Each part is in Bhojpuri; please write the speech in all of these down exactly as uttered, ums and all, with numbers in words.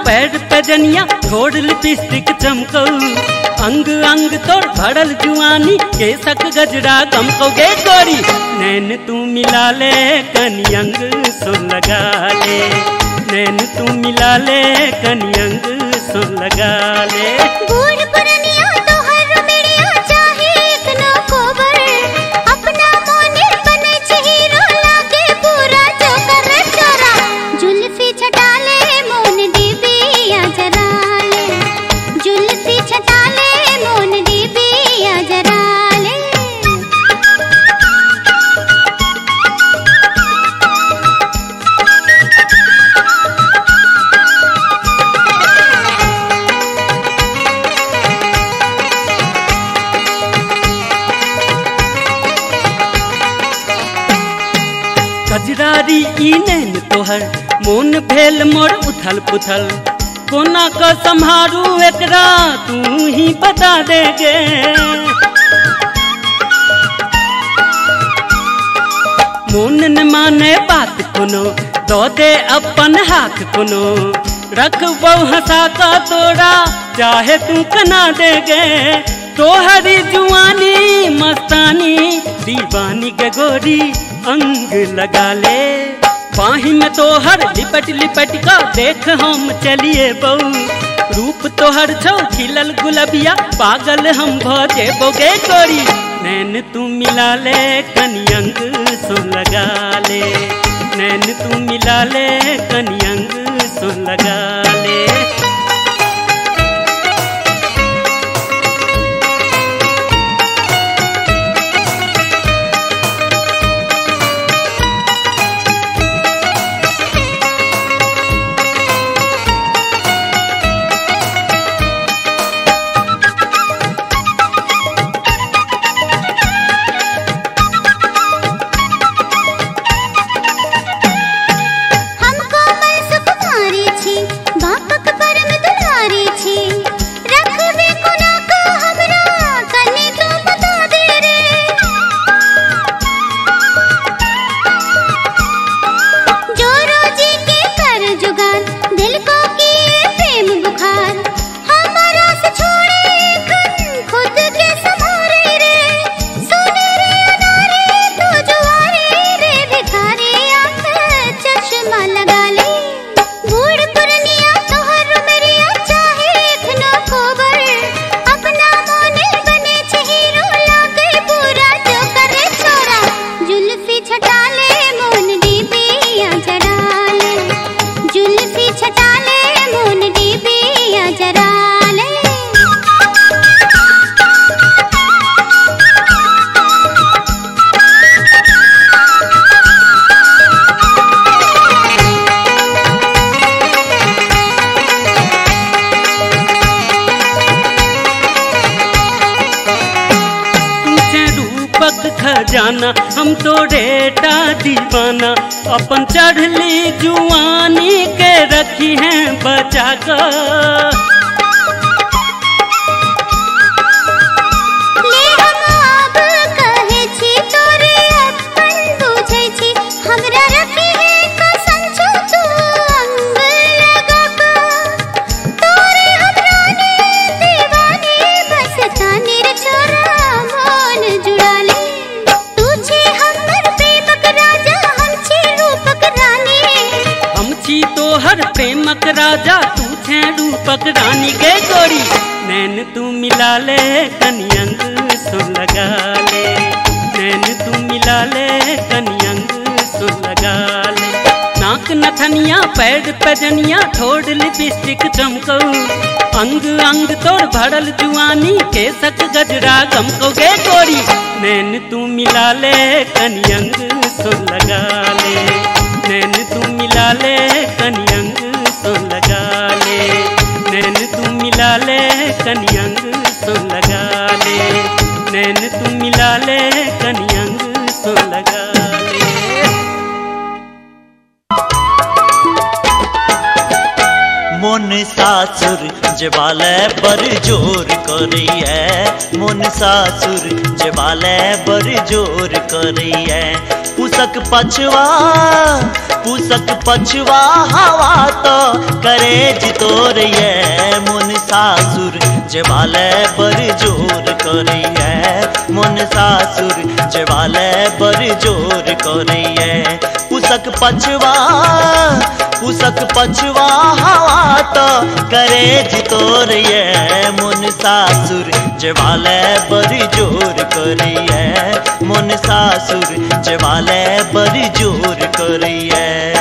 पैर पे जनिया छोड़ लिपस्टिक चमकौ, अंग अंग तोड़ भरल जुआनी के सक गजरा गमकौ गे गोरी। नैन तू मिला ले कनी अंग सुन लगा ले, नैन तू मिला ले कनी अंग सुन लगा ले। बूढ़ पुरनिया तोहर मेरिया चाहे इतना कोबर, अपना मोने बने हीरो लागे पूरा जोकर चोरा। जुल्फी छटा ले मोन दीबिया जरा ले, जुल्फी छटा ले मोन दीबिया जरा ले। कजरारी ई नैन तोहर मोन भेल मोर उथल पुथल, कोना क संहारू एकरा तू ही बता देगे। मोन न माने बात कोनो दो दे अपन हाथ कोनो, रखबौ हंसा का तोरा चाहे तू कना देगे। तोहरी जुआनी मस्तानी दीवानी के गोरी अंग लगा ले, बाही में तोहर लिपट लिपट का देख हम चलिए बहू। रूप तोहर छौ खिलल गुलबिया पागल हम भजे बोगे गोरी। नैन तू मिला ले कनी अंग सुन लगा ले, नैन तू मिला ले कनी अंग सुन लगा ले। खजाना हम तोरे टा दीवाना, अपन चढ़ली जुआनी के रखी हैं बचा कर। प्रेमक राजा तू थे रूपक रानी के गोरी। नैन तू मिला ले कनी अंग सुन लगा ले, नैन तू मिला ले कनी अंग सुन लगा ले। नाक नथनिया पैर पे जनिया ठोड़ लिपस्टिक चमकौ, अंग अंग तोड़ भरल जुआनी के सच गजरा गमकौ गे गोरी। नैन तू मिला ले कनी अंग सुन लगा ले, नैन तू मिला ले कनी अंग सुन लगा ले, नैन तू मिला ले कनी अंग सुन लगा ले, नैन तू मिला ले कनी अंग सुन लगा ले। मोन सासुर जबाले बर जोर करी है, मोन सासुर जबाले बर जोर करी है। पुसक पछवा पुसक पछवा हवा तो करे जितोर ये मन सासुर जवाले बर जोर करिए मन सासुर जवाले बर जोर करिए पुसक पछवा पुसक पछवा हवा तो करे जितोर ये मन सासुर जवाले बर जोर करिए मन सासुर जवाले बर जोर करिए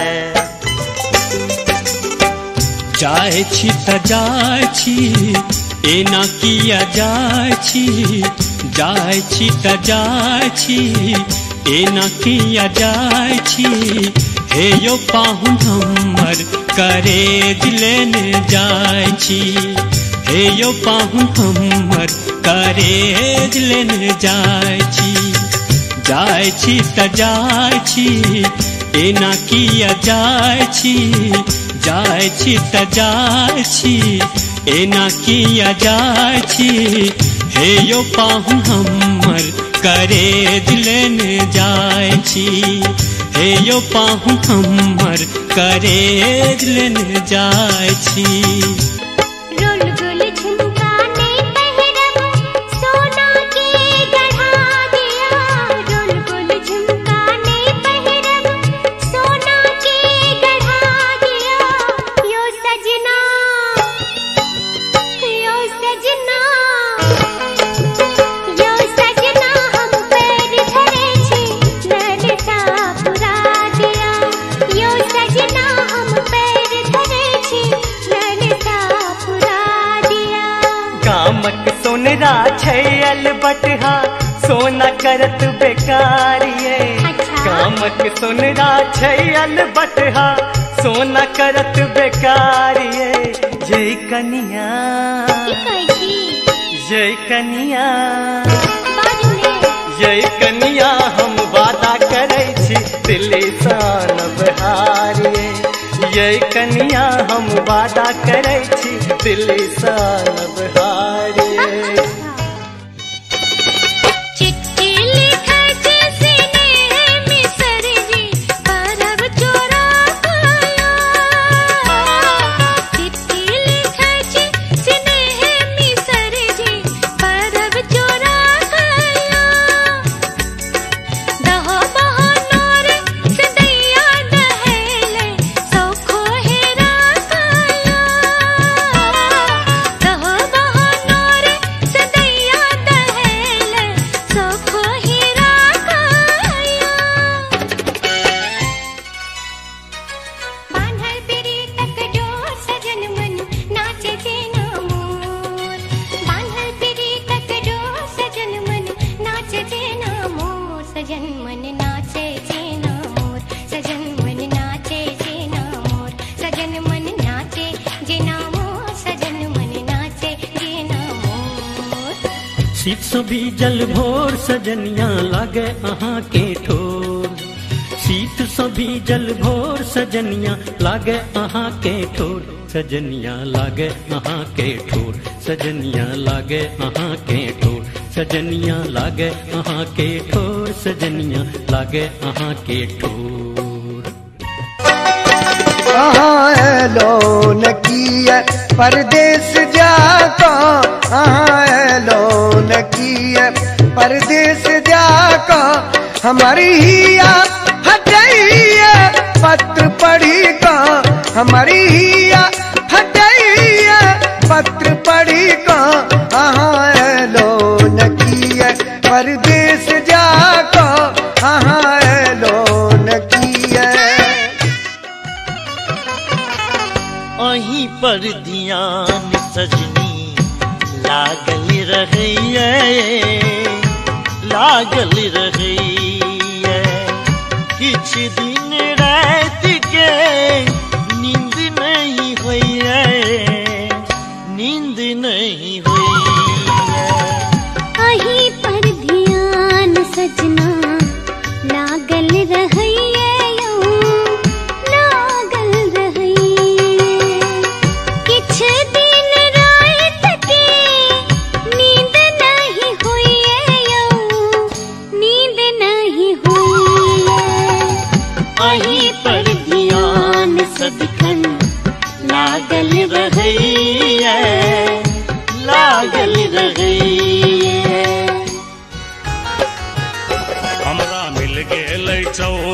जाय छी त जाय छी एना किया जाय छी जाय छी त जाय छी एना किया जाय छी हे यो पाहुन हमर करे दिलेने जाय छी हे यो पाहुन हमर करे दिलेने जाय छी जाय छी त जाय छी एना किया जाय छी जाय छी त जाय छी एना किया जाय छी हे यो पाहुन हमर करे दिलेने जाय छी हे यो पाहुन हमर करे दिलेने जाय छी रोल गोल झुमका नहीं पहरब सोना के गढ़ा दिया रोल गोल झुमका नहीं पहरब सोना के गढ़ा दिया यो सजना यो सजना यो सजना हम पैर धरे छी ललता पुरा दिया यो सजना हम पैर धरे छी ललता पुरा दिया गामक सोनरा छैल बटहा सोना करत बेकारिये गामक सोनरा छैल बटहा सोना करत बेकारिये जय कनिया जय कनिया जय कनिया हम वादा करे छी दिल्ली सान बहारिये जय कनिया हम वादा करे छी दिल्ली सान बहारिये चिट्ठी लिखे छी स्नेह मिसर जी परब चोरा गया चिट्ठी लिखे छी स्नेह मिसर जी परब चोरा गया दहो बहनोर सदैया दहेले सौखो हेरा गया दहो बहनोर सदैया दहेले सौखो हेरा गया बांधल बिरी तक डोर सजन मन नाचे जेना मोर बांधल बिरी तक डोर सजन मन नाचे जेना मोर सजन मन नाचे जेना मोर सजन मन नाचे जेना मोर सजन मन नाचे जेना मोर सजन मन नाचे जेना मोर शीत सो भी जल भोर सजनिया लागे अहाँ के ठोर शीत सो भी जल भोर सजनिया लागे अहाँ के ठोर सजनिया लागे अहाँ के ठोर सजनिया लागे अहाँ के ठोर सजनिया लागे अहाँ के ठोर सजनिया लागे अहाँ के ठोर अहाँ एलो न किए परदेस जाको अहाँ एलो न किए परदेस जाको हमारी हिया हटैया पत्र पढ़ी का हमारी हिया हटैया पत्र पढ़ी का अहाँ एलो न किए परदेस जाको अहाँ एलो न किए अहीं पर ध्यान सजनी लागल रहिए लागल रहिए किछ दिन रात के नींद नहीं होइए नींद नहीं होइए अहीं पर ध्यान सजना लागल रहिए यो लागल रहिए किछ दिन रात के नींद नहीं हुई यो नींद नहीं हुई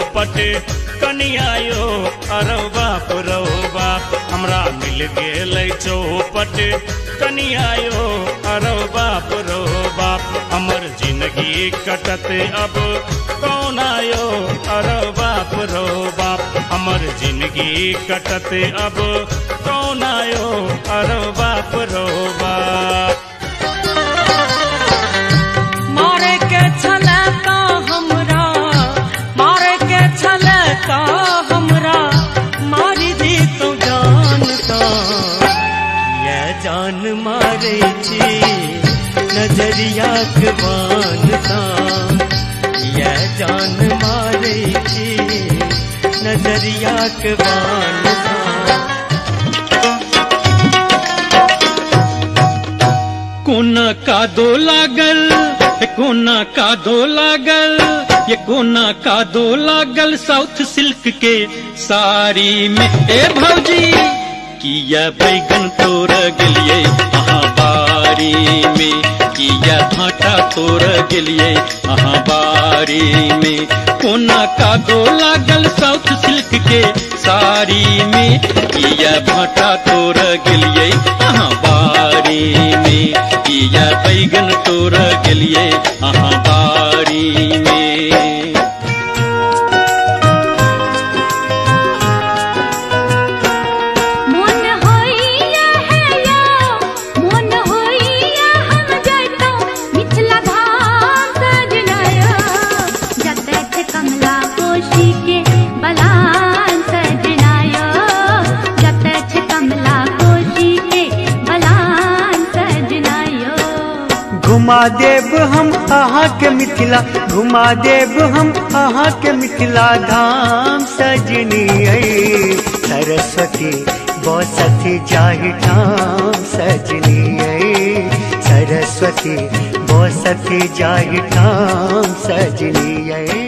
चौपट कनियायो अरो बाप रो बाप हमरा मिल गेलै चौपट कनियायो अरो बाप रो बाप हमर जिंदगी कटत अब कौन आयो अरो बाप रो बाप हमर जिंदगी कटत अब कौन आयो अरो बाप रो बाप मारे के छले का हमरा मारे के छले का हमरा मारी दी तो जान का ये जान मारे छी नजरिया के बान सा ये जान मारे छी नजरिया के बान सा कोना का दो लागल कोना का दो लागल ये कोना का दो लागल साउथ सिल्क के साड़ी में ए भौजी किया बैगन तोड़ गेलिए अहाँ बारी में किया भाटा तोड़ गेलिए अहाँ बारी में कोना का दो लागल साउथ सिल्क के साड़ी में किया भाटा तोड़ गेलिए अहाँ बारी में किया बैगन तोड़ गेलिए अहाँ बारी में मन होइया है या मन होइया हम जइतो मिथिला धाम सजनाया जतैथ कमला कोशी के बलान सजनाया जतैथ कमला कोशी के बलान सजनाया घुमा देव हम अहाँ के मिथिला घुमा देव हम अहाँ के मिथिला धाम सजनी आई सरस्वती बसती जाहि ठाम सजनी आई सरस्वती बसती जाहि ठाम सजनी आई